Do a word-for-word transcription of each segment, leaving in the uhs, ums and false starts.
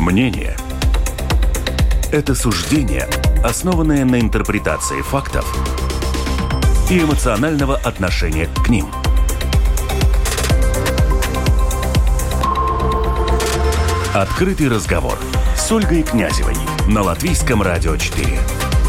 Мнение – это суждение, основанное на интерпретации фактов и эмоционального отношения к ним. Открытый разговор с Ольгой Князевой на Латвийском радио четыре.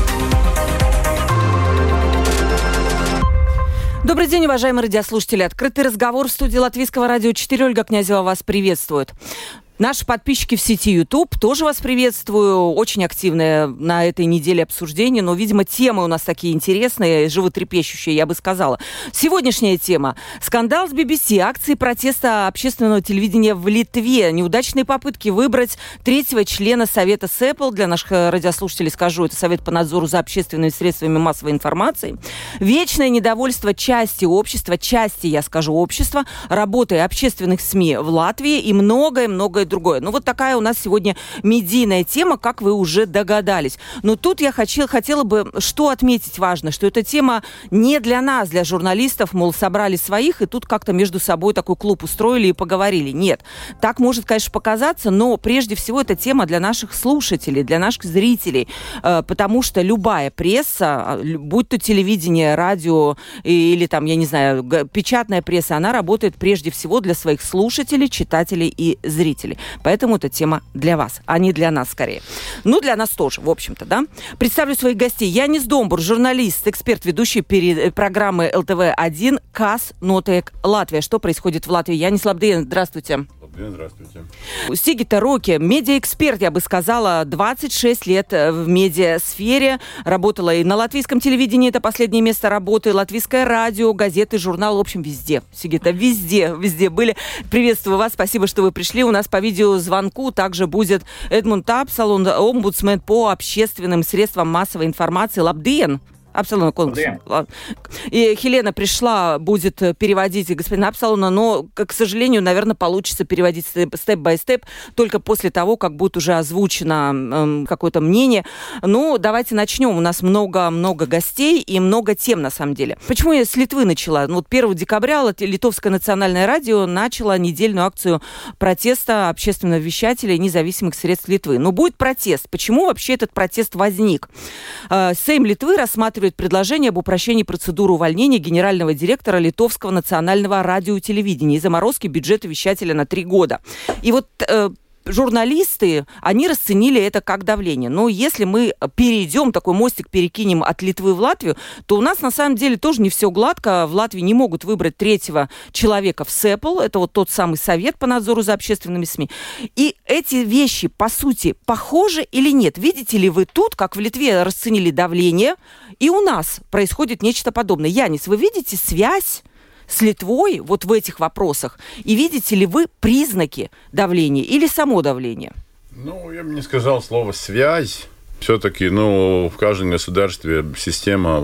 Добрый день, уважаемые радиослушатели. Открытый разговор в студии Латвийского радио четыре. Ольга Князева вас приветствует. Наши подписчики в сети YouTube тоже вас приветствую. Очень активное на этой неделе обсуждение, но, видимо, темы у нас такие интересные, животрепещущие, я бы сказала. Сегодняшняя тема. Скандал с би би си, акции протеста общественного телевидения в Литве, неудачные попытки выбрать третьего члена Совета СЭПЛ. Для наших радиослушателей скажу, это Совет по надзору за общественными средствами массовой информации. Вечное недовольство части общества, части, я скажу, общества, работой общественных СМИ в Латвии и многое-многое другое. Ну, вот такая у нас сегодня медийная тема, как вы уже догадались. Но тут я хочу, хотела бы, что отметить важно, что эта тема не для нас, для журналистов, мол, собрали своих, и тут как-то между собой такой клуб устроили и поговорили. Нет. Так может, конечно, показаться, но прежде всего эта тема для наших слушателей, для наших зрителей, э, потому что любая пресса, будь то телевидение, радио или там, я не знаю, печатная пресса, она работает прежде всего для своих слушателей, читателей и зрителей. Поэтому эта тема для вас, а не для нас скорее. Ну, для нас тоже, в общем-то, да. Представлю своих гостей. Янис Домбур, журналист, эксперт, ведущий перед программы эл тэ вэ один КАС Нотек Латвия. Что происходит в Латвии? Янис, лабдien, здравствуйте. Здравствуйте. Сигита Роки, медиаэксперт, я бы сказала, двадцать шесть лет в медиасфере. Работала и на латвийском телевидении, это последнее место работы, латвийское радио, газеты, журнал, в общем, везде. Сигита, везде, везде были. Приветствую вас, спасибо, что вы пришли. У нас по видеозвонку также будет Эдмунд Апсалон, омбудсмен по общественным средствам массовой информации. Лабдien. Апсалона конкурс. И Хелена пришла, будет переводить господина Апсалона, но, к сожалению, наверное, получится переводить степ-бай-степ только после того, как будет уже озвучено э, какое-то мнение. Ну, давайте начнем. У нас много-много гостей и много тем, на самом деле. Почему я с Литвы начала? Ну, вот первого декабря Литовское национальное радио начало недельную акцию протеста общественных вещателей независимых средств Литвы. Но будет протест. Почему вообще этот протест возник? Э, Сейм Литвы рассматривает предложение об упрощении процедуры увольнения генерального директора Литовского национального радио и телевидения и заморозки бюджета вещателя на три года. И вот э, журналисты, они расценили это как давление. Но если мы перейдем, такой мостик перекинем от Литвы в Латвию, то у нас на самом деле тоже не все гладко. В Латвии не могут выбрать третьего человека в СЭПЛ. Это вот тот самый Совет по надзору за общественными СМИ. И эти вещи, по сути, похожи или нет? Видите ли вы тут, как в Литве расценили давление, и у нас происходит нечто подобное? Янис, вы видите связь с Литвой вот в этих вопросах? И видите ли вы признаки давления или само давление? Ну, я бы не сказал слово «связь». Все-таки, ну, в каждом государстве система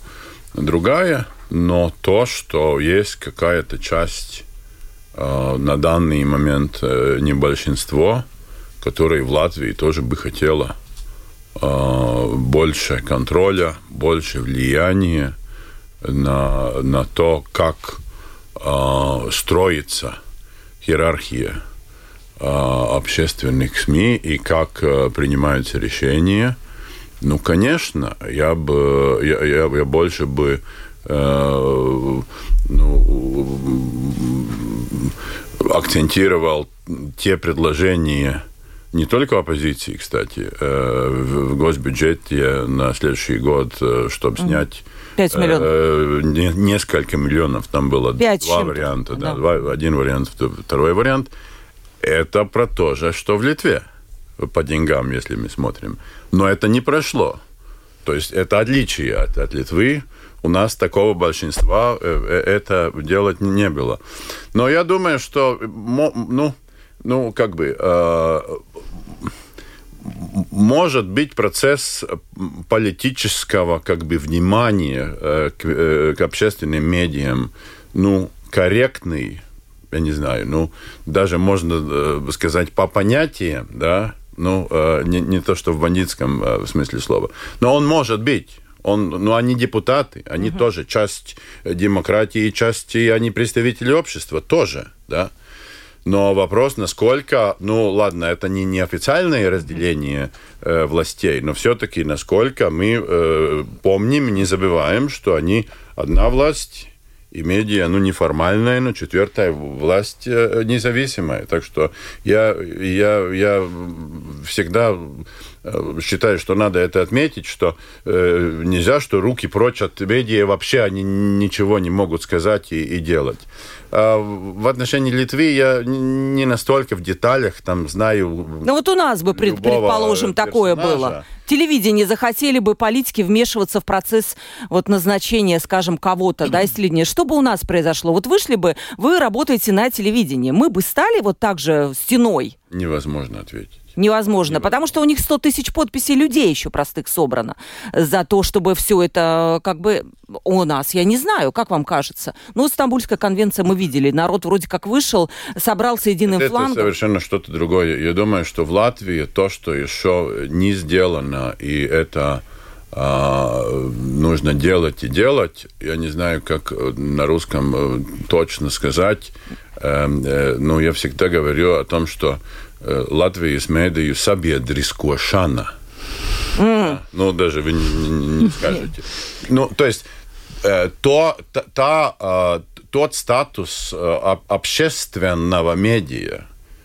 другая, но то, что есть какая-то часть э, на данный момент э, не большинство, которое в Латвии тоже бы хотело э, больше контроля, больше влияния на, на то, как э, строится иерархия э, общественных СМИ и как э, принимаются решения. Ну, конечно, я бы я, я, я больше бы э, ну, акцентировал те предложения не только оппозиции, кстати, э, в, в госбюджете на следующий год, э, чтобы снять пять миллионов. Э, не, несколько миллионов, там было пять два чем-то. варианта. Да. Да. Два, один вариант, второй вариант. Это про то же, что в Литве, по деньгам, если мы смотрим. Но это не прошло. То есть это отличие от, от Литвы. У нас такого большинства э, это делать не было. Но я думаю, что ну, ну как бы э, может быть процесс политического как бы внимания э, к, э, к общественным медиям, ну, корректный, я не знаю, ну, даже можно э, сказать по понятиям, да, ну, э, не, не то, что в бандитском э, смысле слова, но он может быть. Он, ну, они депутаты, они uh-huh. тоже часть демократии, часть, они представители общества тоже, да. Но вопрос, насколько, ну ладно, это не неофициальное разделение э, властей, но все-таки насколько мы э, помним, не забываем, что они одна власть, и медиа, ну, неформальная, но четвертая власть э, независимая. Так что я, я, я всегда считаю, что надо это отметить, что э, нельзя, что руки прочь от медиа, вообще они ничего не могут сказать и, и делать. А в отношении Литвы я не настолько в деталях там знаю. Ну вот у нас бы, пред, предположим, такое было. Телевидение захотели бы политики вмешиваться в процесс вот назначения, скажем, кого-то, да, если не. Что бы у нас произошло? Вот вышли бы, вы работаете на телевидении, мы бы стали вот так же стеной? Невозможно ответить. Невозможно, Невозможно, потому что у них сто тысяч подписей людей еще простых собрано за то, чтобы все это как бы у нас, я не знаю, как вам кажется. Ну, Стамбульская конвенция мы видели, народ вроде как вышел, собрался единым это флангом. Это совершенно что-то другое. Я думаю, что в Латвии то, что еще не сделано, и это а, нужно делать и делать, я не знаю, как на русском точно сказать, но я всегда говорю о том, что Латвijas медiju sabiedriskošana. Mm. Ну, даже вы не, не, не скажете. Ну, то есть, то, та, тот статус общественного медиа,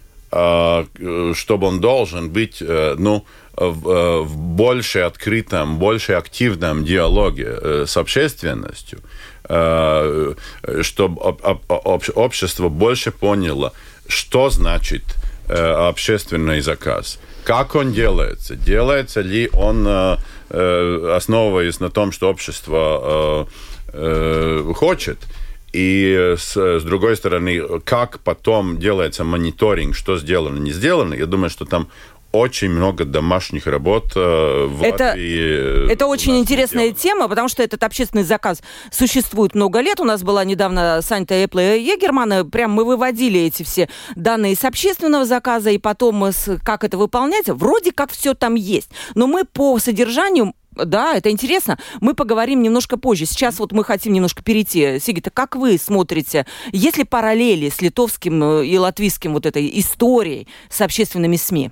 чтобы он должен быть, ну, в, в больше открытом, больше активном диалоге с общественностью, чтобы общество больше поняло, что значит общественный заказ. Как он делается? Делается ли он, основываясь на том, что общество хочет? И с, с другой стороны, как потом делается мониторинг, что сделано, не сделано? Я думаю, что там очень много домашних работ в это, Латвии. Это очень интересная тема, потому что этот общественный заказ существует много лет. У нас была недавно Санта Эпла Егермана. Прям мы выводили эти все данные с общественного заказа, и потом с, как это выполнять. Вроде как все там есть. Но мы по содержанию... Да, это интересно. Мы поговорим немножко позже. Сейчас вот мы хотим немножко перейти. Сигита, как вы смотрите? Есть ли параллели с литовским и латвийским вот этой историей с общественными СМИ?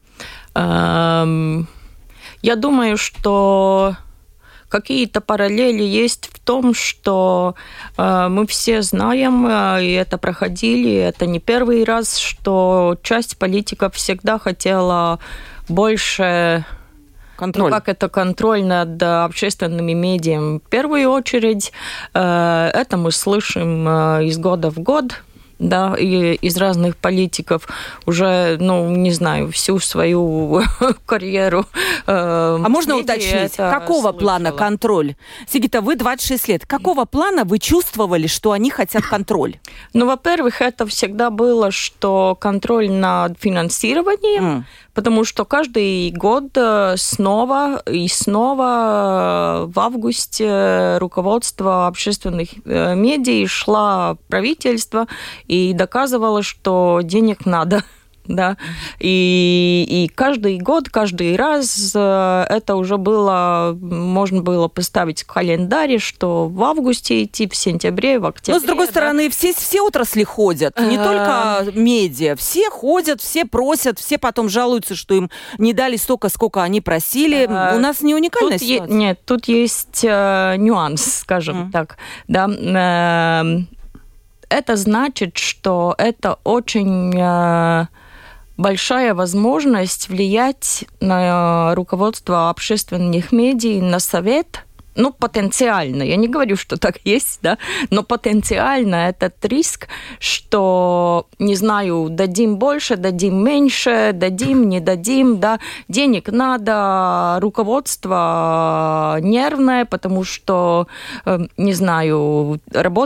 Я думаю, что какие-то параллели есть в том, что мы все знаем, и это проходили, это не первый раз, что часть политиков всегда хотела больше... Контроль. Ну, как это контроль над общественными медиа. В первую очередь, это мы слышим из года в год, да, и из разных политиков уже, ну, не знаю, всю свою карьеру. Э, а можно уточнить, какого слышала. Плана контроль? Сигита, вы двадцать шесть лет. Какого плана вы чувствовали, что они хотят контроль? Ну, во-первых, это всегда было, что контроль над финансированием, mm. потому что каждый год снова и снова в августе руководство общественных медиа шло правительство и доказывало, что денег надо. Да, и, и каждый год, каждый раз это уже было, можно было поставить в календаре, что в августе идти, в сентябре, в октябре. Но, с другой да? стороны, все, все отрасли ходят, не только медиа, все ходят, все просят, все потом жалуются, что им не дали столько, сколько они просили. У нас не уникальная тут ситуация. Е- нет, тут есть э, нюанс, скажем mm. так, да. Э, это значит, что это очень... Э, большая возможность влиять на руководство общественных медиа, на совет, ну, потенциально, я не говорю, что так есть, да, но потенциально этот риск, что, не знаю, дадим больше, дадим меньше, дадим, не дадим, да, денег надо, руководство нервное, потому что, не знаю,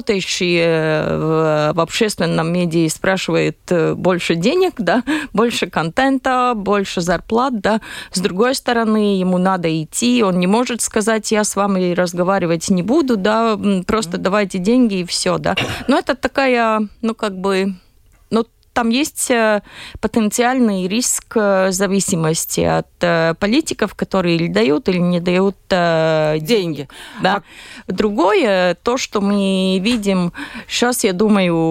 работающие в общественном медиа спрашивают больше денег, да, больше контента, больше зарплат, да, с другой стороны, ему надо идти, он не может сказать, я с вами разговаривать не буду, да, просто давайте деньги и все, да. Но это такая, ну, как бы, ну, там есть потенциальный риск зависимости от политиков, которые или дают, или не дают деньги. Да. А... Другое, то, что мы видим, сейчас, я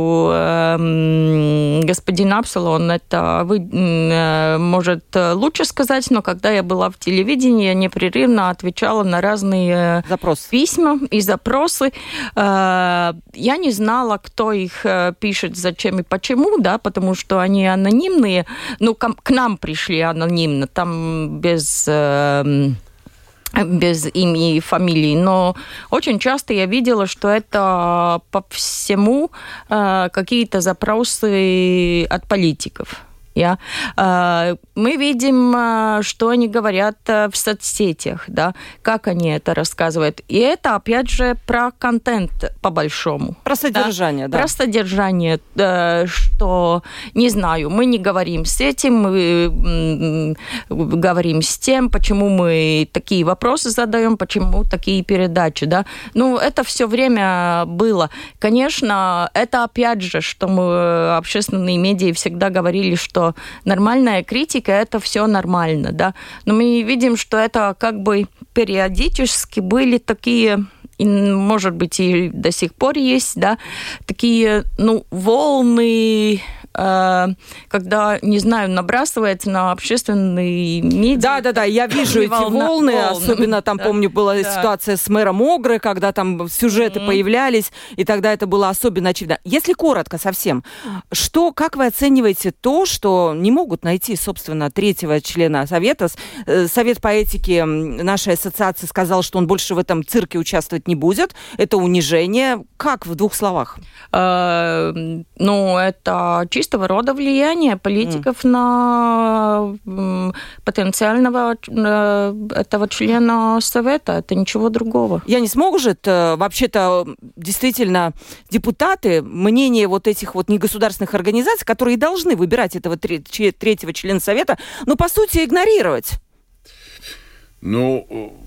думаю, господин Апсалон это вы, может лучше сказать, но когда я была в телевидении, я непрерывно отвечала на разные Запрос. письма и запросы. Я не знала, кто их пишет, зачем и почему, да, потому что они анонимные. Ну, к, к нам пришли анонимно, там без... без имени и фамилии, но очень часто я видела, что это по всему э, какие-то запросы от политиков. Yeah. Uh, мы видим, uh, что они говорят uh, в соцсетях, да, как они это рассказывают. И это, опять же, про контент по-большому. Про содержание, да. да. Про содержание, uh, что, не знаю, мы не говорим с этим, мы mm, говорим с тем, почему мы такие вопросы задаем, почему такие передачи, да. Ну, это все время было. Конечно, это, опять же, что мы, общественные медиа, всегда говорили, что нормальная критика – это все нормально, да. Но мы видим, что это как бы периодически были такие, и, может быть, и до сих пор есть, да, такие, ну, волны, э, когда, не знаю, набрасывается на общественные медиа. Да-да-да, я вижу эти волны, волны, особенно там, да, помню, была да. ситуация с мэром Огры, когда там сюжеты mm-hmm. появлялись, и тогда это было особенно очевидно. Если коротко совсем, что, как вы оцениваете то, что не могут найти, собственно, третьего члена Совета? Совет по этике нашей ассоциации сказал, что он больше в этом цирке участвовать не будет. Это унижение. Как в двух словах? Э, ну, это чистого рода влияние политиков mm. на м, потенциального э, этого члена Совета. Это ничего другого. Я не сможет, э, вообще-то, действительно, депутаты, мнение вот этих вот негосударственных организаций, которые должны выбирать этого третьего члена Совета, ну, по сути, игнорировать. Ну,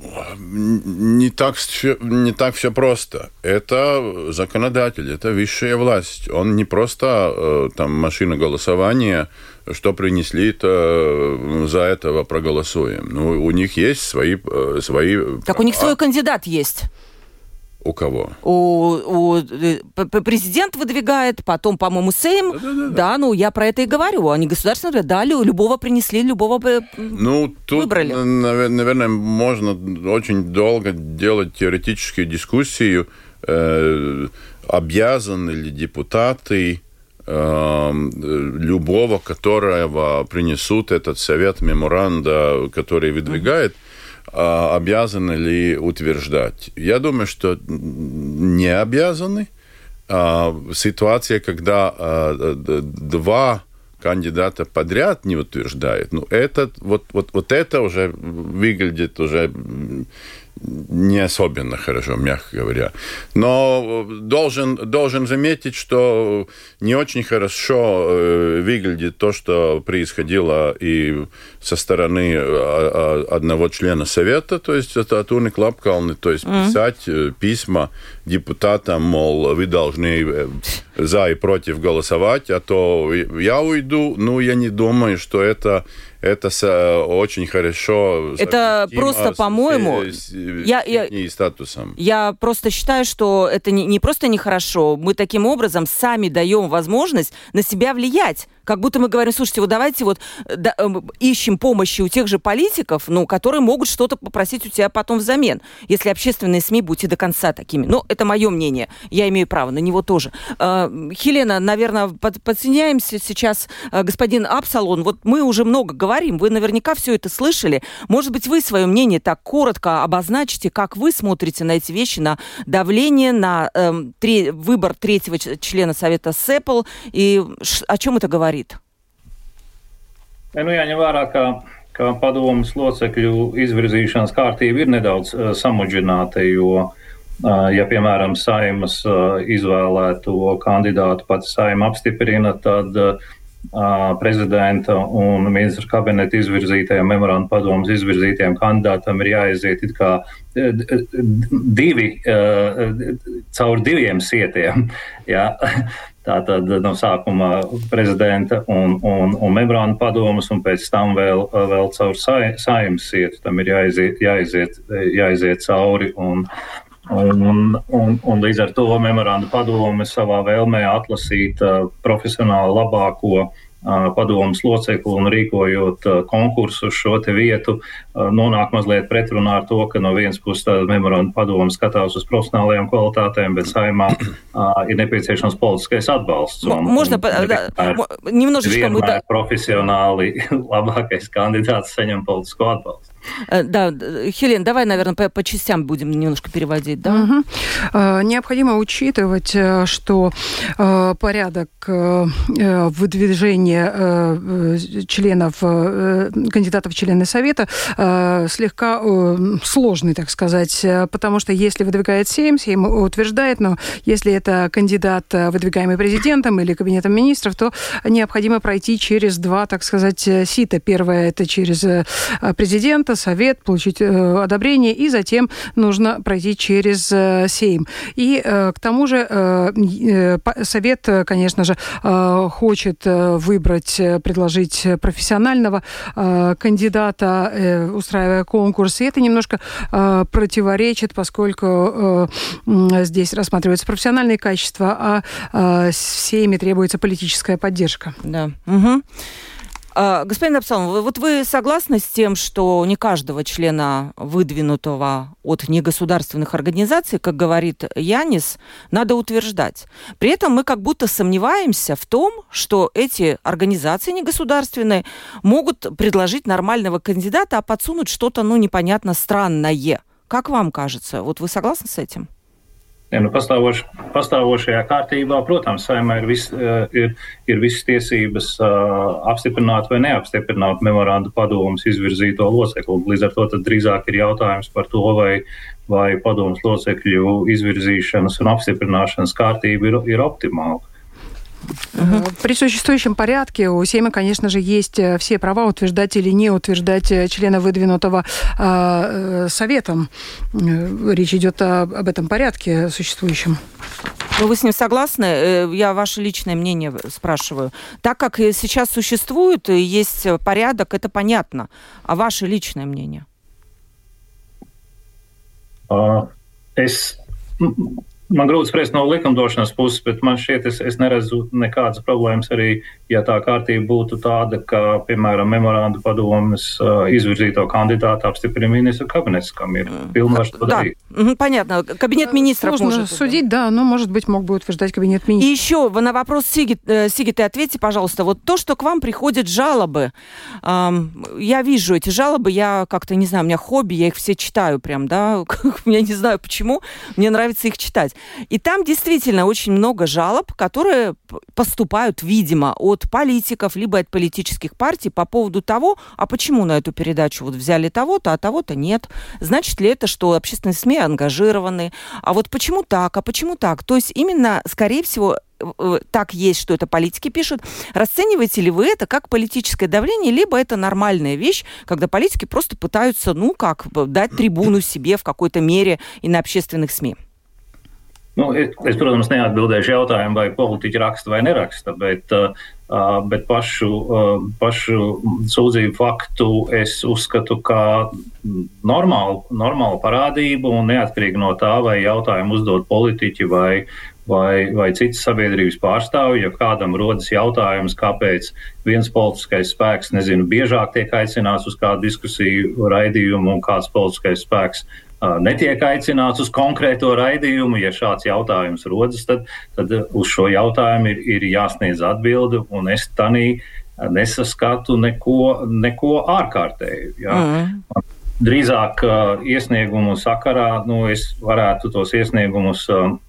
не так, не так все просто. Это законодатель, это высшая власть. Он не просто там машина голосования, что принесли, то за этого проголосуем. Ну, у них есть свои, свои Так права. У них свой кандидат есть. У кого? У, у президент выдвигает, потом, по-моему, Сейм. Да, да, да. да, ну я про это и говорю. Они государственные дали, любого принесли, любого ну, тут, выбрали. Наверное, можно очень долго делать теоретическую дискуссию, э, обязаны ли депутаты э, любого, которого принесут этот совет меморанда, который выдвигает, обязаны ли утверждать? Я думаю, что не обязаны. Ситуация, когда два кандидата подряд не утверждают, ну, это, вот, вот, вот это уже выглядит уже не особенно хорошо, мягко говоря. Но должен, должен заметить, что не очень хорошо э, выглядит то, что происходило и со стороны одного члена Совета, то есть это от Уны Клапкалны, то есть mm-hmm. писать письма депутатам, мол, вы должны за и против голосовать, а то я уйду. Ну, я не думаю, что это... Это очень хорошо. Это просто, по-моему, с, с, я, я, статусом. Я просто считаю, что это не, не просто нехорошо. Мы таким образом сами даем возможность на себя влиять. Как будто мы говорим, слушайте, вот давайте вот да, э, ищем помощи у тех же политиков, ну, которые могут что-то попросить у тебя потом взамен. Если общественные СМИ, будьте до конца такими. Ну, это мое мнение. Я имею право на него тоже. Э, Хелена, наверное, под, подсоединяемся сейчас. Э, господин Апсалон, вот мы уже много говорим, вы наверняка все это слышали. Может быть, вы свое мнение так коротко обозначите, как вы смотрите на эти вещи, на давление, на э, три, выбор третьего члена Совета СЭПЛ, и ш, о чем это говорит? Nu, jāņem vērā, ka, ka padomas locekļu izvirzīšanas kārtība ir nedaudz uh, samudžināta, jo, uh, ja, piemēram, Saimas uh, izvēlēto kandidātu pati Saima apstiprina, tad uh, prezidenta un ministra kabineta izvirzītajiem memoranda padomas izvirzītajiem kandidātam ir jāaiziet it kā divi, uh, caur diviem sietiem. Ja? Tātad no sākuma prezidenta un, un, un memoranda padomas, un pēc tam vēl, vēl caur Saeimas sietu. Tam ir jāiziet, jāiziet, jāiziet cauri. Un, un, un, un, un līdz ar to memoranda padome savā vēlmē atlasīt uh, profesionāli labāko padomas locekli un rīkojot konkursu uz šo te vietu, nonāk mazliet pretrunā ar to, ka no vienas puses memoranda padoma skatās uz profesionālajām kvalitātēm, bet Saeimā ir nepieciešams politiskais atbalsts. Un, Можно, un да, немножечко мы... профессионāli labākais kandidāts saņem politisko atbalstu. Да, Хелен, давай, наверное, по, по частям будем немножко переводить, да? Угу. Необходимо учитывать, что порядок выдвижения членов, кандидатов в члены Совета слегка сложный, так сказать, потому что если выдвигает Сейм, Сейм утверждает, но если это кандидат, выдвигаемый президентом или кабинетом министров, то необходимо пройти через два, так сказать, сита. Первое – это через президента, Совет, получить э, одобрение, и затем нужно пройти через э, Сейм. И э, к тому же э, э, Совет, конечно же, э, хочет э, выбрать, предложить профессионального э, кандидата, э, устраивая конкурс. И это немножко э, противоречит, поскольку э, э, здесь рассматриваются профессиональные качества, а э, в Сейме требуется политическая поддержка. Да. Угу. Господин Абсалом, вот вы согласны с тем, что не каждого члена, выдвинутого от негосударственных организаций, как говорит Янис, надо утверждать? При этом мы как будто сомневаемся в том, что эти организации негосударственные могут предложить нормального кандидата, а подсунуть что-то, ну, непонятно странное. Как вам кажется? Вот вы согласны с этим? Ja, nu, pastāvoš, pastāvošajā kārtībā, protams, Saeimā ir, vis, ir, ir visas tiesības uh, apstiprināt vai neapstiprināt memoranda padomas izvirzīto locekli. Līdz ar to tad drīzāk ir jautājums par to, vai, vai padomas locekļu izvirzīšanas un apstiprināšanas kārtība ir, ir optimāla. Uh-huh. При существующем порядке у Сейма, конечно же, есть все права утверждать или не утверждать члена, выдвинутого э, Советом. Речь идет о, об этом порядке существующем. Ну, вы с ним согласны? Я ваше личное мнение спрашиваю. Так как сейчас существует, есть порядок, это понятно. А ваше личное мнение? Uh, es... Man grūti spriest no likumdošanas puses, bet man šķiet, es, es neredzu nekādas problēmas arī, ja tā kārtība būtu tāda, ka, piemēram, memoranda padomas uh, izvirzīto kandidātu apstiprina ministru kabinets, kam ir pilnvars to darīt. Да, понятно. Кабинет министров Сложно может судить, да, но, может быть, мог бы утверждать кабинет министров. И еще на вопрос Сиги, Сиги, ты ответьте, пожалуйста. Вот то, что к вам приходят жалобы, эм, я вижу эти жалобы, я как-то, не знаю, у меня хобби, я их все читаю прям, да, я не знаю почему, мне нравится их читать. И там действительно очень много жалоб, которые поступают, видимо, от политиков, либо от политических партий по поводу того, а почему на эту передачу вот взяли того-то, а того-то нет. Значит ли это, что общественные СМИ ангажированы? А вот почему так, а почему так? То есть именно, скорее всего, так есть, что это политики пишут. Расцениваете ли вы это как политическое давление, либо это нормальная вещь, когда политики просто пытаются, ну как, дать трибуну себе в какой-то мере и на общественных СМИ? Nu, es, protams, neatbildēšu jautājumu, vai politiķi raksta vai neraksta, bet, uh, bet pašu, uh, pašu sūdzību faktu es uzskatu kā normālu, normālu parādību un neatkarīgi no tā, vai jautājumu uzdod politiķi vai, vai, vai citas sabiedrības pārstāvji, ja kādam rodas jautājums, kāpēc viens politiskais spēks, nezinu, biežāk tiek aicināts uz kādu diskusiju raidījumu un kāds politiskais spēks netiek aicināts uz konkrēto raidījumu. Ja šāds jautājums rodas, tad, tad uz šo jautājumu ir, ir jāsniedz atbildi, un es tanī nesaskatu neko, neko ārkārtēju. Ja. Mm. Drīzāk iesniegumu sakarā, nu, es varētu tos iesniegumus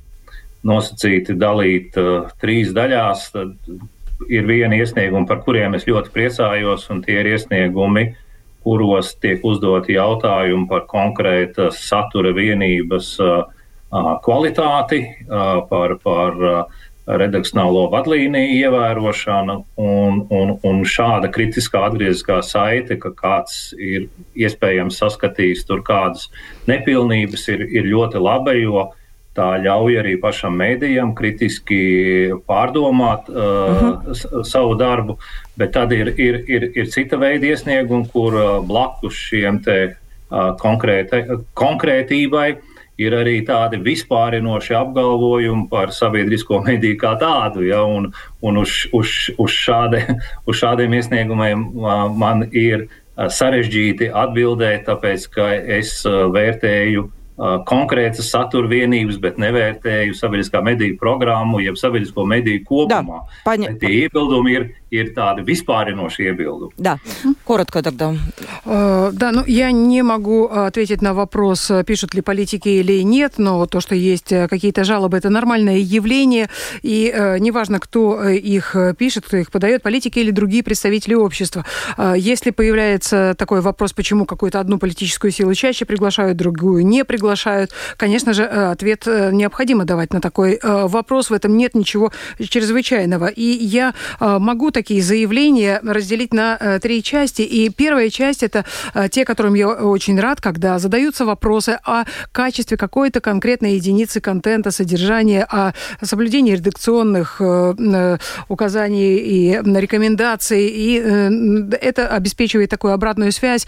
nosacīti dalīt trīs daļās. Tad ir viena iesnieguma, par kuriem es ļoti priecājos, un tie ir iesniegumi, kuros tiek uzdoti jautājumi par konkrētas satura vienības uh, kvalitāti, uh, par, par uh, redakcionālo vadlīniju ievērošanu, un, un, un šāda kritiskā atgrieziskā saite, ka kāds ir iespējams saskatījis tur kādas nepilnības, ir, ir ļoti laba, jo tā ļauj arī pašam mēdījam kritiski pārdomāt uh, uh-huh. savu darbu, bet tad ir, ir, ir, ir cita veida iesniegumi, kur uh, blakus šiem te uh, konkrēte, konkrētībai ir arī tādi vispārinoši apgalvojumi par sabiedrisko mediju kā tādu, ja, un, un uz, uz, uz, šāde, uz šādiem iesniegumiem uh, man ir uh, sarežģīti atbildēt, tāpēc, ka es uh, vērtēju konkrētas satura vienības, bet nevērtēju sabiedriskā mediju programmu, jeb sabiedrisko mediju kopumā. Да, поня... Tie iebildumi ir, ir tādi vispārinošie iebildumi. Да, коротко тогда. Uh, да, ну я не могу ответить на вопрос, пишут ли политики или нет, но то, что есть какие-то жалобы, это нормальное явление, и uh, неважно, кто их пишет, кто их подает, политики или другие представители общества. Uh, если появляется такой вопрос, почему какую-то одну политическую силу чаще приглашают, другую не приглашают, приглашают. Конечно же, ответ необходимо давать на такой вопрос. В этом нет ничего чрезвычайного. И я могу такие заявления разделить на три части. И первая часть – это те, которым я очень рад, когда задаются вопросы о качестве какой-то конкретной единицы контента, содержания, о соблюдении редакционных указаний и рекомендаций. И это обеспечивает такую обратную связь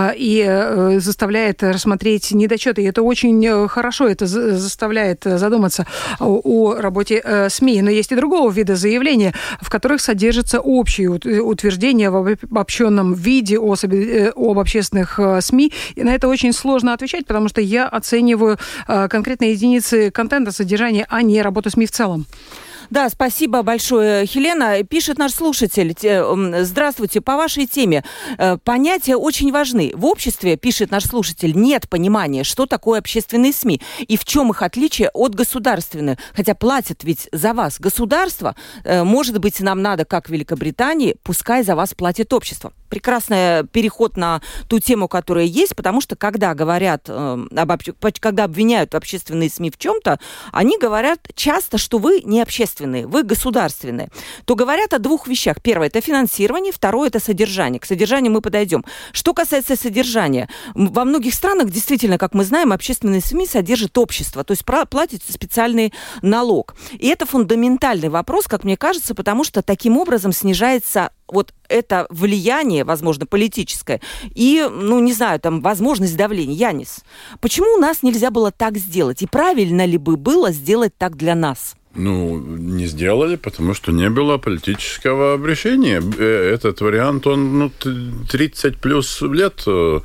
и заставляет рассмотреть недочеты. И это очень хорошо, это заставляет задуматься о, о работе э, СМИ. Но есть и другого вида заявления, в которых содержатся общие утверждения в обобщенном виде о, об общественных э, СМИ. И на это очень сложно отвечать, потому что я оцениваю э, конкретные единицы контента, содержания, а не работу СМИ в целом. Да, спасибо большое, Хелена. Пишет наш слушатель. Здравствуйте, по вашей теме. Понятия очень важны. В обществе, пишет наш слушатель, нет понимания, что такое общественные СМИ и в чем их отличие от государственных. Хотя платят ведь за вас государство. Может быть, нам надо, как в Великобритании, пускай за вас платит общество. Прекрасный переход на ту тему, которая есть, потому что когда говорят, когда обвиняют общественные СМИ в чем-то, они говорят часто, что вы не общественные, вы государственные, то говорят о двух вещах. Первое – это финансирование, второе – это содержание. К содержанию мы подойдем. Что касается содержания, во многих странах, действительно, как мы знаем, общественные СМИ содержит общество, то есть платится специальный налог. И это фундаментальный вопрос, как мне кажется, потому что таким образом снижается вот это влияние, возможно, политическое, и, ну, не знаю, там, возможность давления. Янис, почему у нас нельзя было так сделать? И правильно ли бы было сделать так для нас? Ну, не сделали, потому что не было политического решения. Этот вариант, он ну, тридцать плюс лет э,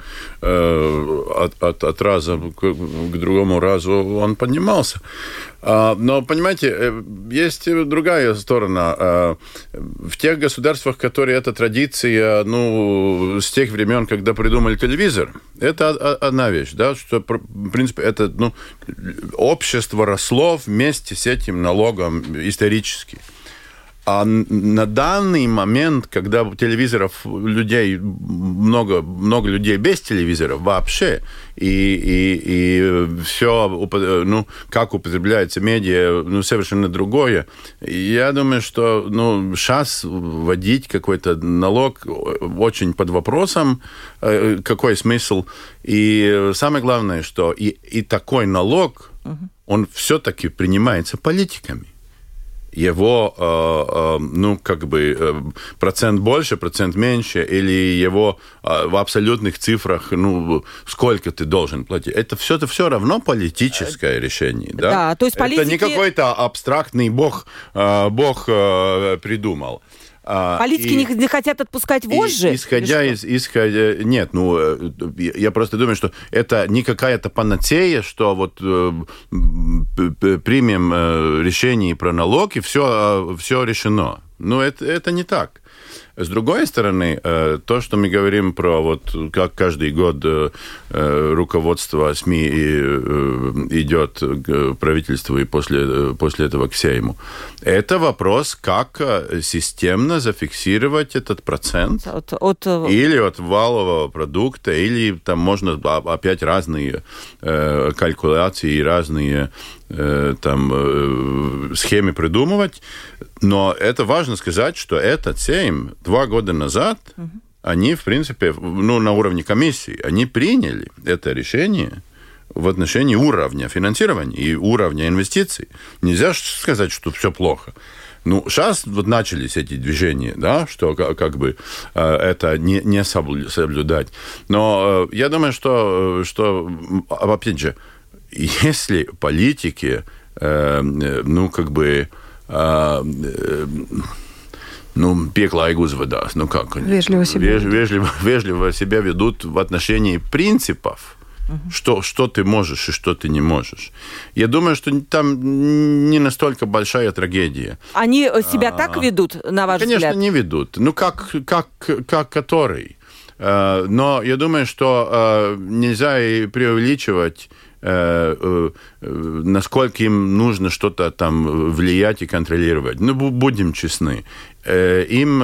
от, от, от раза к, к другому разу он поднимался. А, но, понимаете, есть другая сторона. В тех государствах, которые эта традиция, ну, с тех времен, когда придумали телевизор, это одна вещь, да, что, в принципе, это, ну, общество росло вместе с этим налогом исторически. А на данный момент, когда телевизоров людей много, много людей без телевизоров вообще, и, и, и все, ну, как употребляется медиа, ну, совершенно другое. Я думаю, что, ну, сейчас вводить какой-то налог очень под вопросом, какой смысл. И самое главное, что и, и такой налог, uh-huh. он все-таки принимается политиками. Его, э, э, ну, как бы, э, процент больше, процент меньше, или его э, в абсолютных цифрах, ну, сколько ты должен платить. Это все, это все равно политическое решение, да? Да, то есть политики... Это не какой-то абстрактный бог, э, бог э, придумал. Политики и, не хотят отпускать вожжи? Исходя из... Исходя, нет, ну, я просто думаю, что это не какая-то панацея, что вот э, примем э, решение про налоги, все, все решено. Но это, это не так. С другой стороны, то, что мы говорим про вот как каждый год руководство СМИ идет к правительству и после, после этого к Сейму, это вопрос, как системно зафиксировать этот процент от, от... или от валового продукта, или там можно опять разные калькуляции и разные там схемы придумывать. Но это важно сказать, что этот Сейм два года назад, uh-huh. они, в принципе, ну, на уровне комиссии, они приняли это решение в отношении уровня финансирования и уровня инвестиций. Нельзя сказать, что все плохо. Ну, сейчас вот начались эти движения, да, что как бы это не, не соблюдать. Но я думаю, что, что, опять же, если политики, ну, как бы, ну, пieklājīgi uzvedās, ну, как они? Вежливо себя, Веж, вежливо, вежливо себя ведут в отношении принципов, Что, что ты можешь и что ты не можешь. Я думаю, что там не настолько большая трагедия. Они себя а, так ведут, на ваш конечно, взгляд? Конечно, не ведут. Ну, как, как, как который. Но я думаю, что нельзя и преувеличивать, насколько им нужно что-то там влиять и контролировать. Ну, будем честны. Им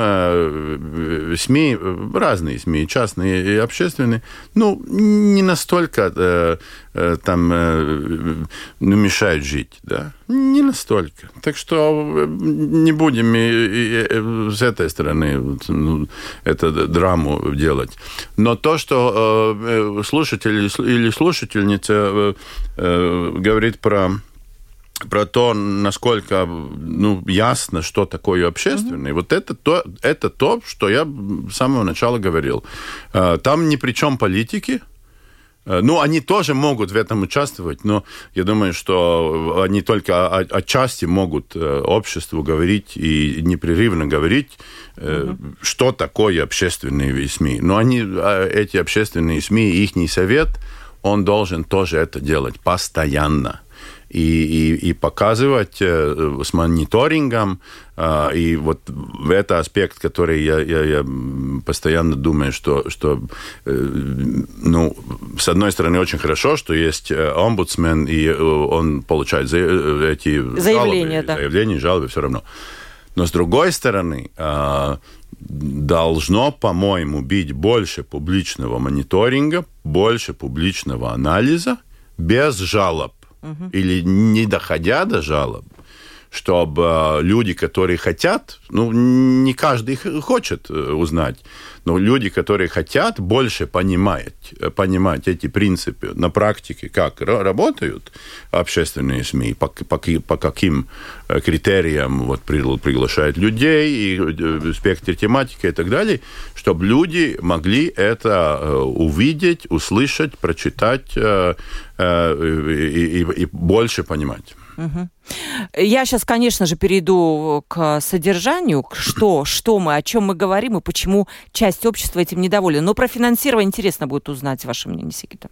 СМИ, разные СМИ, частные и общественные, ну, не настолько там ну, мешают жить, да, не настолько. Так что не будем и, и, и с этой стороны ну, эту драму делать. Но то, что слушатель или слушательница говорит про про то, насколько ну, ясно, что такое общественное. Mm-hmm. Вот это то, это то, что я с самого начала говорил. Там ни при чем политики. Ну, они тоже могут в этом участвовать, но я думаю, что они только отчасти могут обществу говорить и непрерывно говорить, mm-hmm. что такое общественные СМИ. Но они, эти общественные СМИ, ихний совет, он должен тоже это делать постоянно. И, и, и показывать э, с мониторингом. Э, и вот в этот аспект, который я, я, я постоянно думаю, что, что э, ну, с одной стороны, очень хорошо, что есть омбудсмен, и он получает за, эти заявления, жалобы, да. заявления, жалобы все равно. Но с другой стороны, э, должно, по-моему, быть больше публичного мониторинга, больше публичного анализа без жалоб. Uh-huh. Или не доходя до жалоб, чтобы люди, которые хотят, ну, не каждый хочет узнать, но люди, которые хотят больше понимать, понимать эти принципы на практике, как работают общественные СМИ, по, по, по каким критериям вот, приглашают людей, и спектр тематики и так далее, чтобы люди могли это увидеть, услышать, прочитать и, и, и больше понимать. Угу. Я сейчас, конечно же, перейду к содержанию, что, что мы, о чем мы говорим и почему часть общества этим недовольна. Но про финансирование интересно будет узнать ваше мнение, Сигита.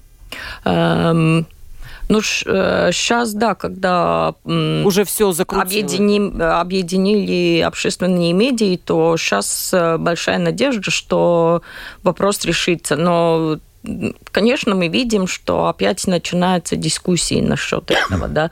Um... Ну, сейчас, да, когда уже все объединим, объединили общественные медиа, то сейчас большая надежда, что вопрос решится. Но, конечно, мы видим, что опять начинаются дискуссии насчет этого, да,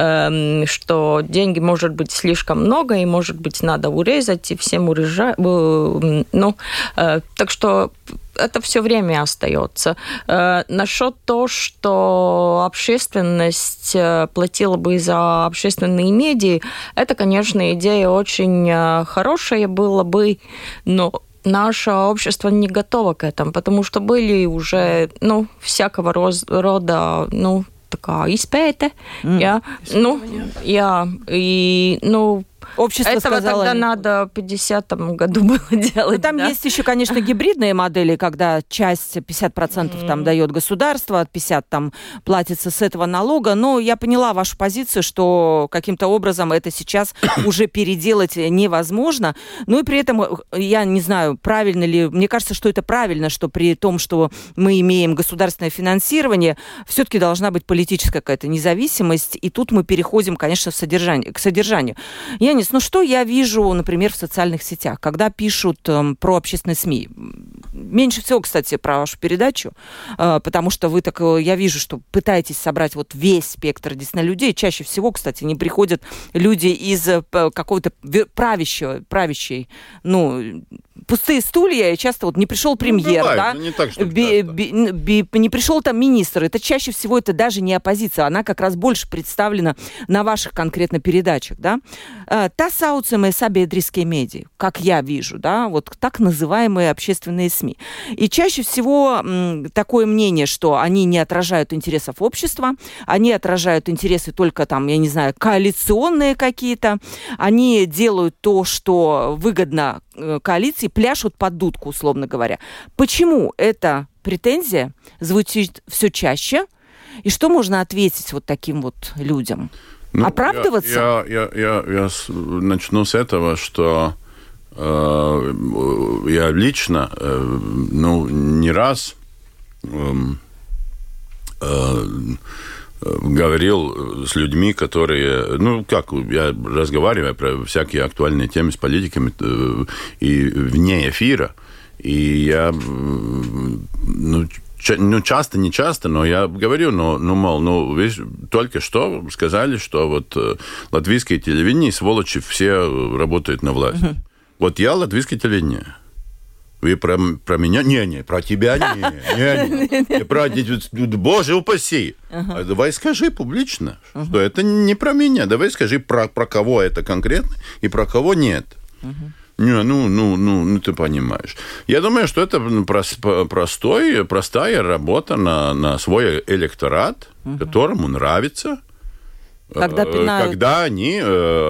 что деньги может быть слишком много, и, может быть, надо урезать, и всем урежать. Ну, так что это все время остается. Э, насчет того, что общественность платила бы за общественные медиа, это, конечно, идея очень хорошая была бы, но наше общество не готово к этому, потому что были уже, ну, всякого рода, ну, такая изпēte, mm. ja, ну, ja, и, ну, общество этого сказало... тогда надо в пятидесятом году было делать. Ну, там да? есть еще, конечно, гибридные модели, когда часть, пятьдесят процентов mm. там дает государство, пятьдесят процентов там платится с этого налога. Но я поняла вашу позицию, что каким-то образом это сейчас уже переделать невозможно. Ну и при этом, я не знаю, правильно ли... Мне кажется, что это правильно, что при том, что мы имеем государственное финансирование, все-таки должна быть политическая какая-то независимость. И тут мы переходим, конечно, в содержание, к содержанию. Я Ну, что я вижу, например, в социальных сетях, когда пишут э, про общественные СМИ? Меньше всего, кстати, про вашу передачу, э, потому что вы так, я вижу, что пытаетесь собрать вот весь спектр действительно людей. Чаще всего, кстати, не приходят люди из э, какого-то правящего, правящей, ну, пустые стулья, и часто вот не пришел премьер, ну, бывает, да? Не, так, би, би, би, не пришел там министр. Это чаще всего это даже не оппозиция, она как раз больше представлена на ваших конкретно передачах, да? Та сауцемые сабедрисские медиа, как я вижу, да, вот так называемые общественные СМИ. И чаще всего м, такое мнение, что они не отражают интересов общества, они отражают интересы только там, я не знаю, коалиционные какие-то, они делают то, что выгодно коалиции, пляшут под дудку, условно говоря. Почему эта претензия звучит все чаще? И что можно ответить вот таким вот людям? Ну, оправдываться? Я, я, я, я, я начну с этого, что э, я лично э, ну, не раз э, э, говорил с людьми, которые, ну, как, я разговариваю про всякие актуальные темы с политиками э, и вне эфира, и я, ну, Ну, часто, не часто, но я говорю, ну, ну мол, ну, вы только что сказали, что вот латвийское телевидение, сволочи, все работают на власть. Uh-huh. Вот я латвийское телевидение. Вы про, про меня? Не, не, про тебя не. не, не. Про, Боже упаси. Uh-huh. Давай скажи публично, uh-huh. что это не про меня. Давай скажи, про, про кого это конкретно и про кого нет. Uh-huh. Не, ну, ну, ну, ну, ты понимаешь. Я думаю, что это простой, простая работа на, на свой электорат, угу. которому нравится, когда, пинают... когда они,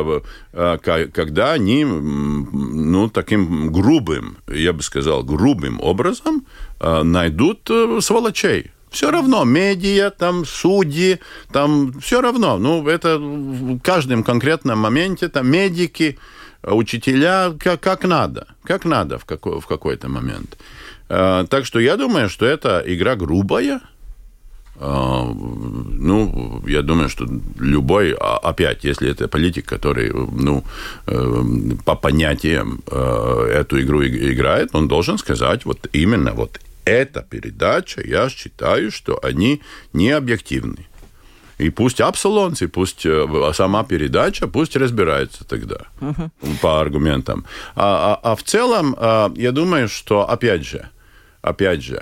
когда они, ну, таким грубым, я бы сказал, грубым образом найдут сволочей. Все равно, медиа, там, судьи, там, все равно. Ну, это в каждом конкретном моменте, там, медики, учителя, как, как надо, как надо в, какой, в какой-то момент. А, так что я думаю, что это игра грубая. А, ну, я думаю, что любой, опять, если это политик, который, ну, по понятиям эту игру играет, он должен сказать, вот именно вот эта передача, я считаю, что они не объективны. И пусть абсолонцы, пусть сама передача, пусть разбирается тогда uh-huh. по аргументам. А, а, а в целом, я думаю, что, опять же, опять же,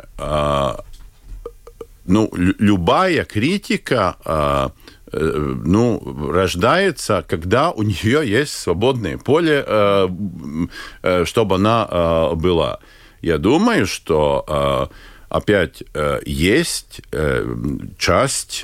ну, любая критика, ну, рождается, когда у нее есть свободное поле, чтобы она была. Я думаю, что, опять, есть часть...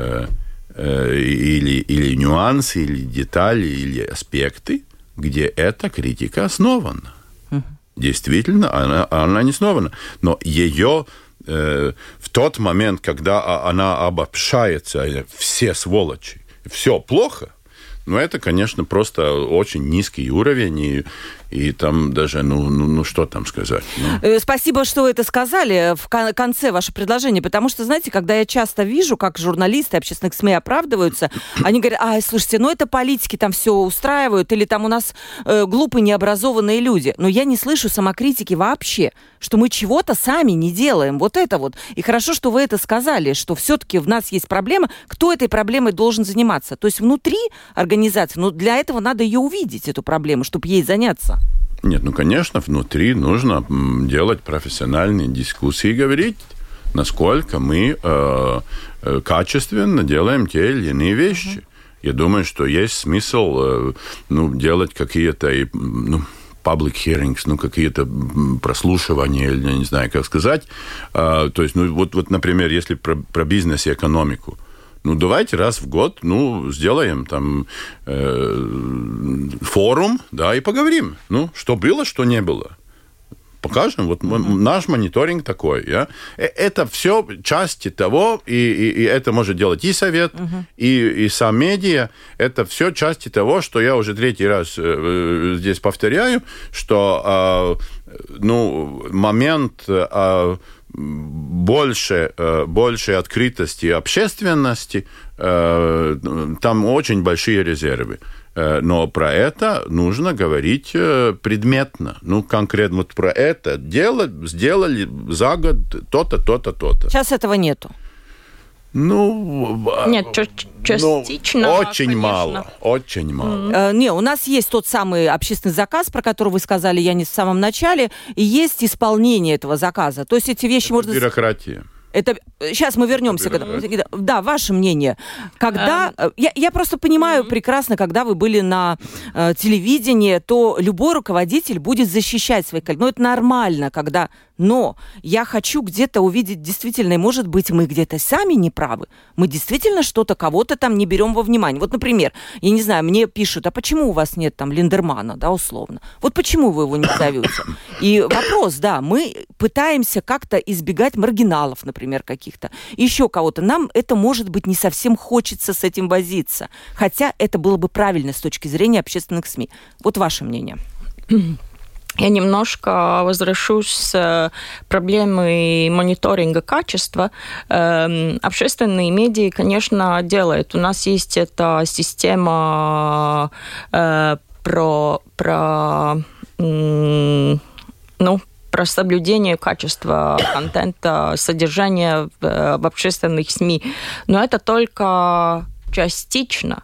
Или, или нюансы, или детали, или аспекты, где эта критика основана. Uh-huh. Действительно, она, она не основана. Но ее э, в тот момент, когда она обобщается, все сволочи, все плохо, ну, это, конечно, просто очень низкий уровень, и, и там даже, ну, ну, ну, что там сказать? Ну. Спасибо, что вы это сказали в конце ваше предложение, потому что, знаете, когда я часто вижу, как журналисты общественных СМИ оправдываются, они говорят, ай, слушайте, ну, это политики там все устраивают, или там у нас э, глупые, необразованные люди. Но я не слышу самокритики вообще, что мы чего-то сами не делаем. Вот это вот. И хорошо, что вы это сказали, что все-таки в нас есть проблема, кто этой проблемой должен заниматься. То есть внутри организации организации. Но для этого надо ее увидеть, эту проблему, чтобы ей заняться. Нет, ну, конечно, внутри нужно делать профессиональные дискуссии и говорить, насколько мы э, качественно делаем те или иные вещи. Uh-huh. Я думаю, что есть смысл э, ну, делать какие-то... Ну, public hearings, ну, какие-то прослушивания, я не знаю, как сказать. А, то есть, ну, вот, вот, например, если про, про бизнес и экономику, ну, давайте раз в год, ну, сделаем там э, форум, да, и поговорим. Ну, что было, что не было. Покажем, вот mm-hmm. наш мониторинг такой. Я. Это все части того, и, и, и это может делать и совет, mm-hmm. и, и сам медиа. Это все части того, что я уже третий раз э, здесь повторяю, что э, ну, момент... Э, больше, больше открытости общественности, там очень большие резервы. Но про это нужно говорить предметно. Ну, конкретно вот про это дело сделали за год то-то, то-то, то-то. Сейчас этого нету. Ну, Нет, частично. Ну, очень конечно. мало, очень мало. Mm-hmm. Не, у нас есть тот самый общественный заказ, про который вы сказали, я не в самом начале, и есть исполнение этого заказа. То есть эти вещи Это можно... бюрократия. Это сейчас мы вернемся к этому. Да, ваше мнение. Когда um... я, я просто понимаю mm-hmm. прекрасно, когда вы были на э, телевидении, то любой руководитель будет защищать своих коллег. Ну, это нормально, когда. Но я хочу где-то увидеть действительно, и, может быть, мы где-то сами не правы. Мы действительно что-то, кого-то там не берем во внимание. Вот, например, я не знаю, мне пишут, а почему у вас нет там Линдермана, да, условно? Вот почему вы его не зовете? И вопрос, да, мы пытаемся как-то избегать маргиналов, например, каких-то, еще кого-то. Нам это, может быть, не совсем хочется с этим возиться. Хотя это было бы правильно с точки зрения общественных СМИ. Вот ваше мнение. Я немножко возвращусь к проблеме мониторинга качества. Общественные медиа, конечно, делают. У нас есть эта система про, про, ну, про соблюдение качества контента, содержания в, в общественных СМИ. Но это только частично.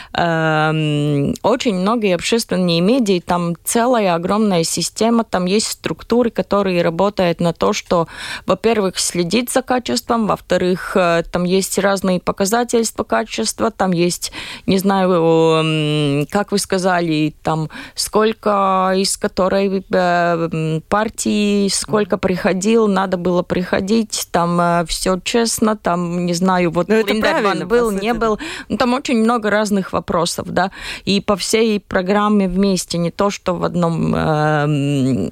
Очень многие общественные медиа, там целая огромная система, там есть структуры, которые работают на то, что, во-первых, следить за качеством, во-вторых, там есть разные показательства качества, там есть, не знаю, как вы сказали, там сколько из которой партии, сколько приходил, надо было приходить, там все честно, там, не знаю, вот Линдерман был, не был, ну, там очень много разных вопросов, да, и по всей программе вместе, не то, что в одном э,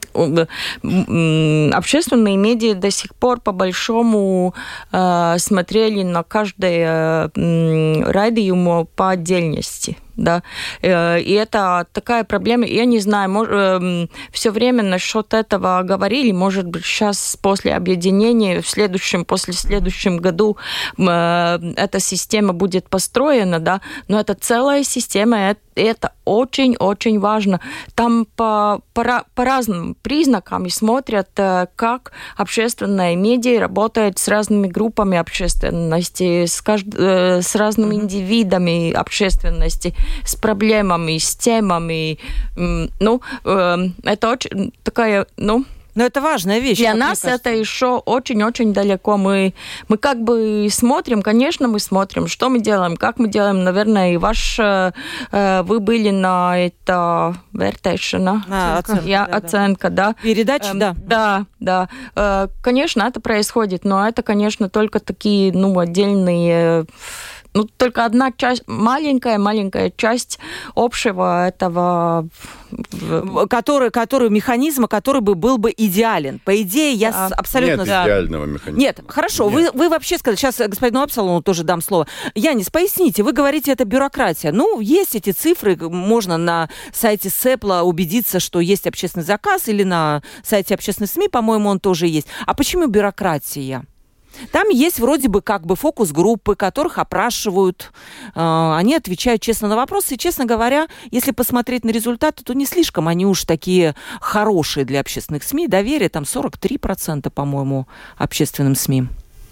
э, общественные медиа до сих пор по-большому э, смотрели на каждое э, радио по отдельности. Да, и это такая проблема. Я не знаю, может, все время насчет этого говорили, может быть, сейчас после объединения, в следующем, после следующем году эта система будет построена, да, но это целая система, это очень-очень важно. Там по, по, по разным признакам смотрят, как общественные медиа работают с разными группами общественности, с, кажд... с разными индивидами общественности, с проблемами, с темами. Ну, это очень такая, ну... Но это важная вещь. Для нас это еще очень-очень далеко. Мы, мы как бы смотрим, конечно, мы смотрим, что мы делаем, как мы делаем. Наверное, и ваш... Э, вы были на это... Вертейшена. А, оценка, Я, да, оценка, да. да. Передача, э, да. Да, да. Э, конечно, это происходит, но это, конечно, только такие, ну, отдельные... Ну, только одна часть, маленькая-маленькая часть общего этого... Который, который, механизма, который бы был бы идеален. По идее, я да. абсолютно... Нет идеального механизма. Нет, хорошо, Нет. Вы, вы вообще сказали, сейчас господину Апсалону тоже дам слово. Янис, поясните, вы говорите, это бюрократия. Ну, есть эти цифры, можно на сайте Сэпла убедиться, что есть общественный заказ, или на сайте общественных СМИ, по-моему, он тоже есть. А почему бюрократия? Там есть вроде бы как бы фокус-группы, которых опрашивают, э, они отвечают честно на вопросы, и, честно говоря, если посмотреть на результаты, то не слишком они уж такие хорошие для общественных СМИ. Доверие там сорок три процента, по-моему, общественным СМИ.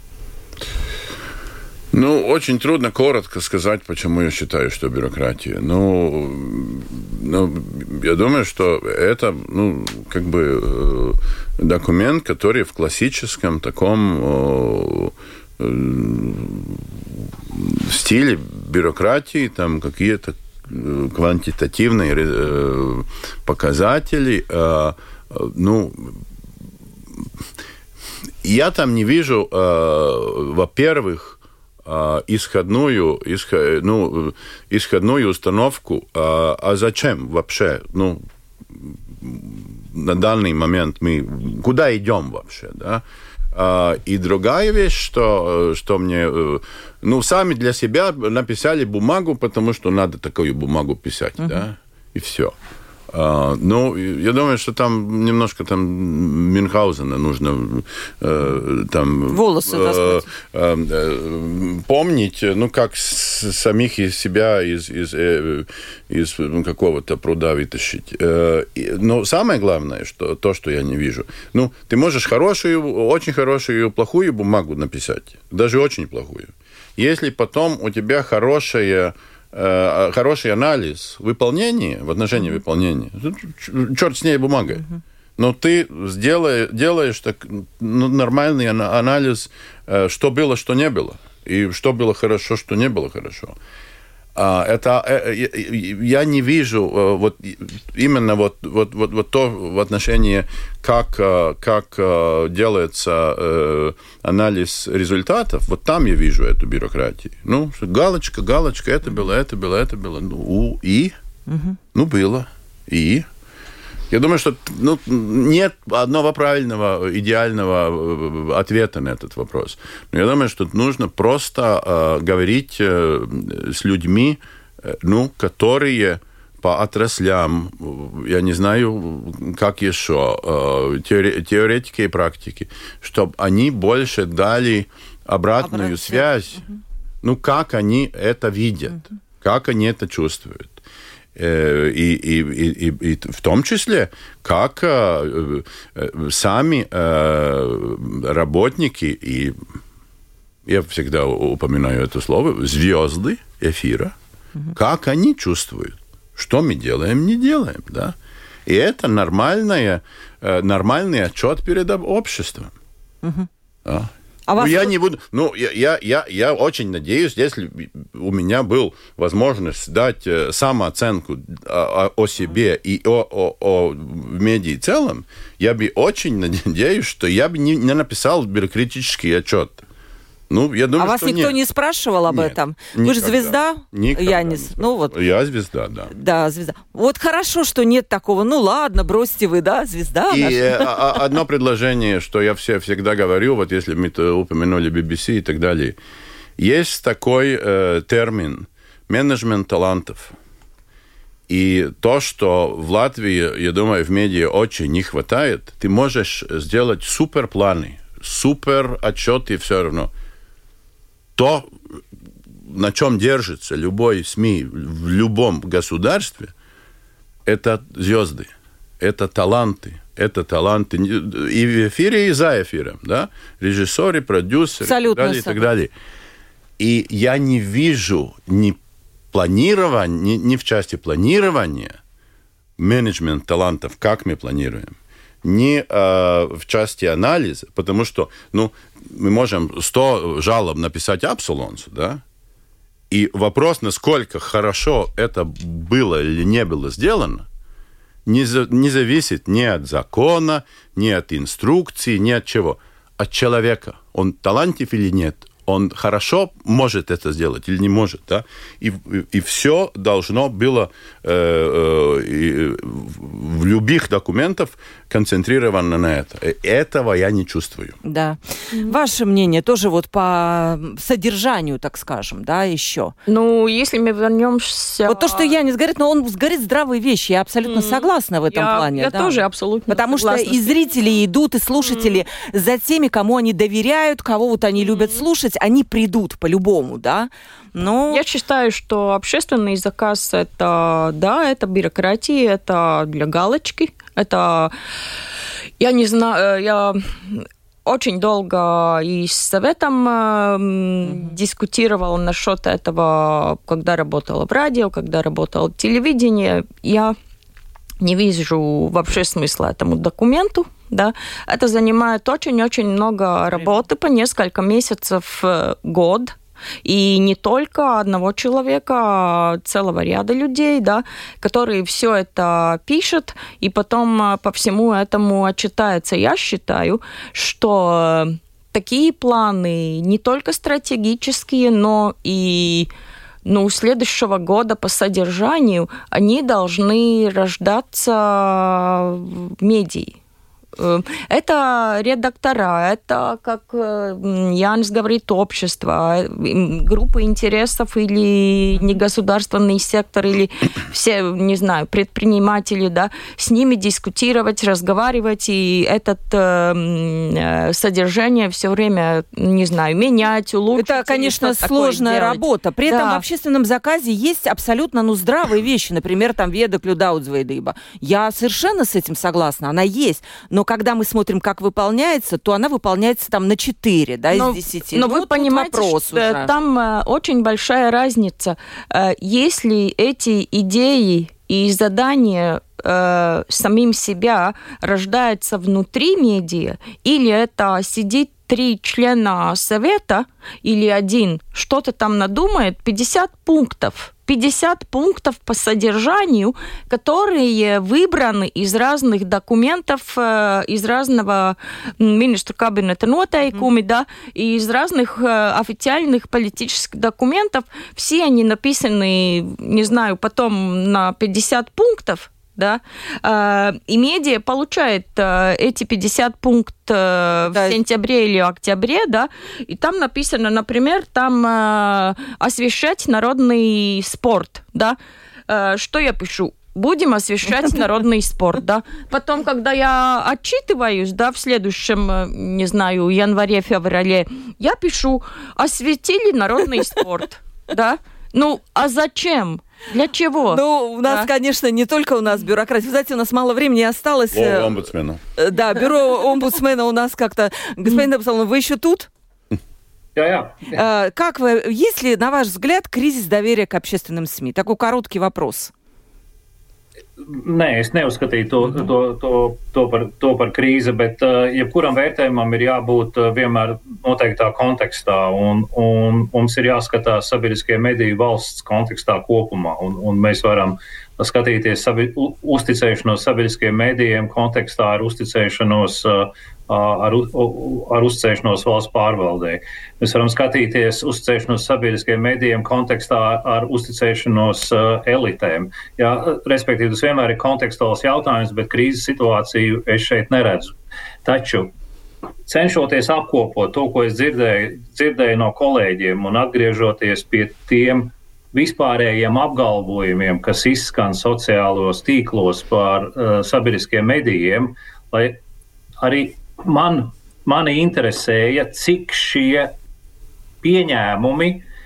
Ну, очень трудно коротко сказать, почему я считаю, что бюрократия. Ну, ну я думаю, что это, ну, как бы э, документ, который в классическом таком э, э, стиле бюрократии, там какие-то квантитативные э, показатели, э, э, ну, я там не вижу, э, во-первых, исходную, исход, ну, исходную установку, а, а зачем вообще, ну, на данный момент мы куда идем вообще, да? А, и другая вещь, что, что мне, ну, сами для себя написали бумагу, потому что надо такую бумагу писать, uh-huh. да, и все. Uh, ну, я думаю, что там немножко там Мюнхгаузена нужно uh, там... Волосы, uh, uh, uh, помнить, ну, как с, самих из себя из, из, из, из какого-то пруда вытащить. Uh, и, но самое главное, что, то, что я не вижу, ну, ты можешь хорошую, очень хорошую, плохую бумагу написать, даже очень плохую. если потом у тебя хорошая, э, хороший анализ выполнения, в отношении mm-hmm. выполнения, черт с ней бумагой, mm-hmm. но ты сделай, делаешь так, ну, нормальный анализ, э, что было, что не было, и что было хорошо, что не было хорошо. Это, я не вижу вот, именно вот, вот, вот, вот то в отношении, как, как делается анализ результатов, вот там я вижу эту бюрократию. Ну, галочка, галочка, это было, это было, это было. Ну, и? Угу. Ну, было. И? Я думаю, что ну, нет одного правильного, идеального ответа на этот вопрос. Но я думаю, что нужно просто э, говорить э, с людьми, э, ну, которые по отраслям, я не знаю, как еще, э, теоре- теоретики и практики, чтобы они больше дали обратную Обратно. связь. Угу. Ну, как они это видят, угу. как они это чувствуют. И, и, и, и, и в том числе, как э, сами э, работники, и я всегда упоминаю это слово, звезды эфира, угу. как они чувствуют, что мы делаем, не делаем. Да? И это нормальная, э, нормальный отчет перед обществом. Угу. Да? А ну, я не буду. Ну, я, я, я, я очень надеюсь, если у меня была возможность дать самооценку о, о себе и о, о, о медиа в целом, я бы очень надеюсь, что я бы не, не написал бюрократический отчет. Ну, я думаю, а вас что никто нет. не спрашивал об нет, этом? Никогда. Вы же звезда, никогда Янис. Ну, вот. Я звезда, да. Да, звезда. Вот хорошо, что нет такого. Ну ладно, бросьте вы, да, звезда. И наша. одно предложение, что я все всегда говорю, вот если мы упомянули би би си и так далее. Есть такой э, термин менеджмент талантов. И то, что в Латвии, я думаю, в медиа очень не хватает, ты можешь сделать суперпланы, супер отчеты все равно. То, на чем держится любой СМИ в любом государстве, это звезды, это таланты, это таланты и в эфире, и за эфиром, да, режиссеры, продюсеры, и так далее, и так далее. И я не вижу ни планирования, ни, ни в части планирования менеджмент талантов, как мы планируем, ни э, в части анализа, потому что, ну, мы можем сто жалоб написать Абсолонсу, да, и вопрос, насколько хорошо это было или не было сделано, не, за, не зависит ни от закона, ни от инструкции, ни от чего. От человека. Он талантлив или нет? Он хорошо может это сделать или не может, да? И, и, и все должно было э, э, в любых документах концентрировано на это. Этого я не чувствую. Да. Ваше мнение тоже вот по содержанию, так скажем, да, еще? Ну, если мы вернемся... Вот то, что Янис говорит, но он говорит здравые вещи, я абсолютно mm-hmm. согласна в этом я, плане. Я да. тоже абсолютно Потому согласна. что и зрители идут, и слушатели mm-hmm. за теми, кому они доверяют, кого вот они mm-hmm. любят слушать, они придут по-любому, да. Но... Я считаю, что общественный заказ это, да, это бюрократия, это для галочки, это, я не знаю, я очень долго и с советом mm-hmm. дискутировала насчет этого, когда работала в радио, когда работала в телевидении. Я не вижу вообще смысла этому документу. Да. Это занимает очень-очень много работы, по несколько месяцев в год. И не только одного человека, а целого ряда людей, да, которые все это пишут, и потом по всему этому отчитаются. Я считаю, что такие планы не только стратегические, но и ну, следующего года по содержанию, они должны рождаться в медии. Это редактора, это, как Янис говорит, общество, группы интересов или негосударственный сектор, или все, не знаю, предприниматели, да, с ними дискутировать, разговаривать, и это э, содержание все время, не знаю, менять, улучшить. Это, конечно, сложная работа. При да. этом в общественном заказе есть абсолютно, ну, здравые вещи. Например, там, веда клюдаудзвейдыба. Я совершенно с этим согласна, она есть. Но но когда мы смотрим, как выполняется, то она выполняется там на четыре, да, но, из десяти. Но ну, вы вот понимаете, что уже. Там э, очень большая разница. Э, если эти идеи и задания э, самим себя рождаются внутри медиа, или это сидит три члена совета, или один что-то там надумает, пятьдесят пунктов. пятьдесят пунктов по содержанию, которые выбраны из разных документов, из разного министра кабинета нотейкуми, mm-hmm. да, и из разных официальных политических документов. Все они написаны, не знаю, потом на пятьдесят пунктов, да, и медиа получает эти пятьдесят пунктов да. в сентябре или октябре, да, и там написано, например, там освещать народный спорт, да. Что я пишу? Будем освещать народный спорт, да. Потом, когда я отчитываюсь, да, в следующем, не знаю, январе-феврале, я пишу, осветили народный спорт, да. Ну, а зачем? Для чего? Ну, у нас, да. конечно, не только у нас бюрократия. Знаете, у нас мало времени осталось. Бюро омбудсмена. Да, бюро омбудсмена у нас как-то... Господин Абсалон, вы еще тут? Jā, jā. Как вы... Есть ли, на ваш взгляд, кризис доверия к общественным СМИ? Такой короткий вопрос. Nē, es neuzskatīju to, to, to, to, par, to par krīzi, bet uh, jebkuram vērtējumam ir jābūt uh, vienmēr noteiktā kontekstā, un, un mums ir jāskatās sabiedriskie mediju valsts kontekstā kopumā, un, un mēs varam skatīties sabi, u, uzticēšanos sabiedriskiem medijiem kontekstā ar uzticēšanos, uh, ar, ar uzticēšanos valsts pārvaldē. Mēs varam skatīties uzticēšanos sabiedriskiem medijiem kontekstā ar uzticēšanos uh, elitēm. Jā, respektīvi, tas vienmēr ir kontekstuāls jautājums, bet krīzes situāciju es šeit neredzu. Taču, cenšoties apkopot to, ko es dzirdēju, dzirdēju no kolēģiem un atgriežoties pie tiem vispārējiem apgalvojumiem, kas izskan sociālos tīklos par uh, sabiedriskiem medijiem, lai arī man, mani interesēja, cik šie pieņēmumi,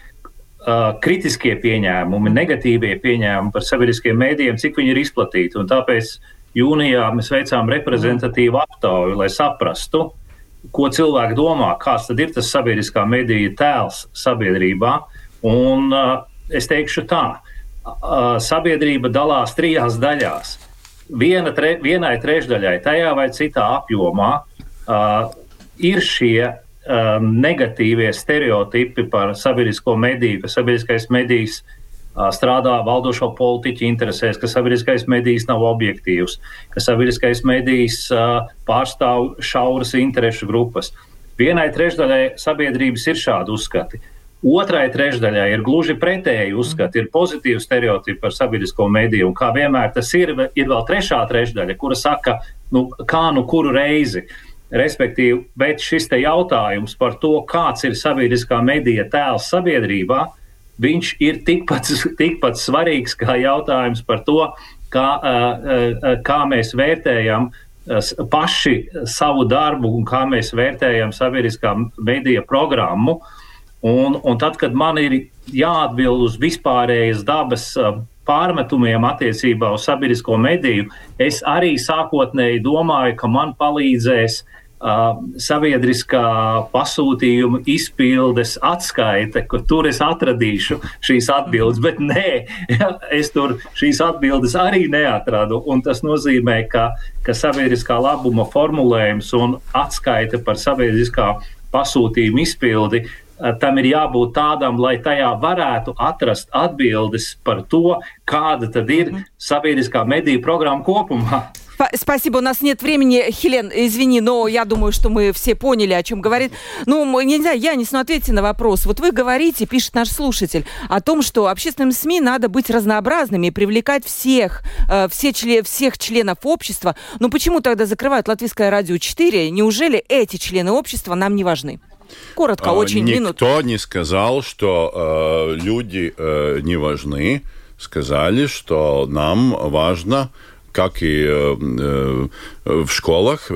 uh, kritiskie pieņēmumi, negatīvie pieņēmumi par sabiedriskiem medijiem, cik viņi ir izplatīti. Un tāpēc jūnijā mēs veicām reprezentatīvu aptauju, lai saprastu, ko cilvēki domā, kāds tad ir tas sabiedriskā medija tēls sabiedrībā. Un uh, es teikšu tā, uh, sabiedrība dalās trijās daļās. Viena tre, vienai trešdaļai tajā vai citā apjomā uh, ir šie uh, negatīvie stereotipi par sabiedrisko mediju, ka sabiedriskais medijs uh, strādā valdošo politiķu interesēs, ka sabiedriskais medijs nav objektīvs, ka sabiedriskais medijs uh, pārstāv šauras interešu grupas. Vienai trešdaļai sabiedrības ir šādi uzskati. Otrai trešdaļai ir gluži pretēji uzskati, ir pozitīvi stereotipi par sabiedrisko mediju, un kā vienmēr tas ir, ir vēl trešā trešdaļa, kura saka, nu, kā nu kuru reizi. Respektīvi, bet šis te jautājums par to, kāds ir sabiedriskā medija tēls sabiedrībā, viņš ir tikpat, tikpat svarīgs kā jautājums par to, kā, kā mēs vērtējam paši savu darbu un kā mēs vērtējam sabiedriskā medija programmu. Un, un tad, kad man ir jāatbild uz vispārējas dabas pārmetumiem attiecībā uz sabiedrisko mediju, es arī sākotnēji domāju, ka man palīdzēs uh, sabiedriskā pasūtījuma izpildes atskaite, ka tur es atradīšu šīs atbildes, bet nē, es tur šīs atbildes arī neatradu. Un tas nozīmē, ka, ka sabiedriskā labuma formulējums un atskaite par sabiedriskā pasūtījuma izpildi tam ir jābūt tādam, lai tajā varētu atrast atbildes par то, kāda tad ir sabiedriskā mediju программа kopumā. Спасибо, у нас нет времени. Хелен, извини, но я думаю, что мы все поняли, о чем говорит. Ну, не знаю, Янис, ну ответьте на вопрос. Вот вы говорите, пишет наш слушатель, о том, что общественным СМИ надо быть разнообразными и привлекать всех, э, все член, всех членов общества. Но почему тогда закрывают Латвийское радио четыре? Неужели эти члены общества нам не важны? Коротко, очень, минут. Никто не сказал, что э, люди э, не важны. Сказали, что нам важно, как и э, э, в школах, э,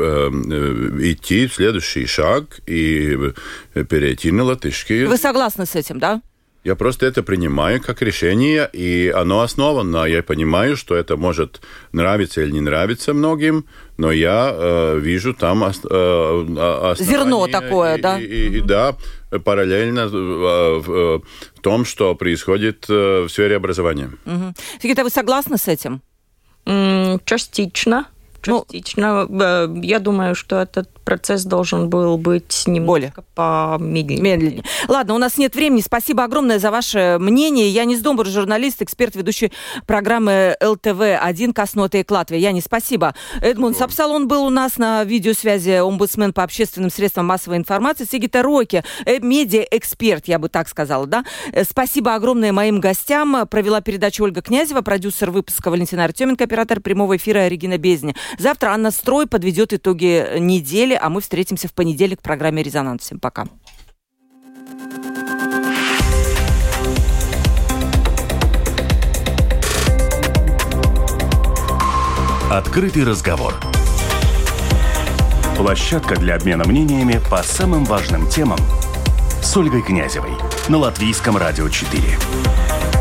э, идти в следующий шаг и перейти на латышский. Вы согласны с этим, да? Я просто это принимаю как решение, и оно основано. Я понимаю, что это может нравиться или не нравиться многим, но я э, вижу там ос, э, зерно такое, и, да? И, и, и да, параллельно в, в, в том, что происходит в сфере образования. Угу. Сигита, вы согласны с этим? Частично. Частично. Ну, я думаю, что этот процесс должен был быть немного помедленнее. Медленнее. Ладно, у нас нет времени. Спасибо огромное за ваше мнение. Янис Домбур, журналист, эксперт, ведущий программы эл тэ вэ один «Коснота Латвия». Янис, спасибо. Эдмунд Сапсалон был у нас на видеосвязи, омбудсмен по общественным средствам массовой информации. Сигита Роки, медиа-эксперт, я бы так сказала, да? Спасибо огромное моим гостям. Провела передачу Ольга Князева, продюсер выпуска Валентина Артеменко, оператор прямого эфира Регина Безни. Завтра Анна Строй подведет итоги недели, а мы встретимся в понедельник в программе «Резонанс». Всем пока. Открытый разговор. Площадка для обмена мнениями по самым важным темам с Ольгой Князевой на Латвийском радио четыре.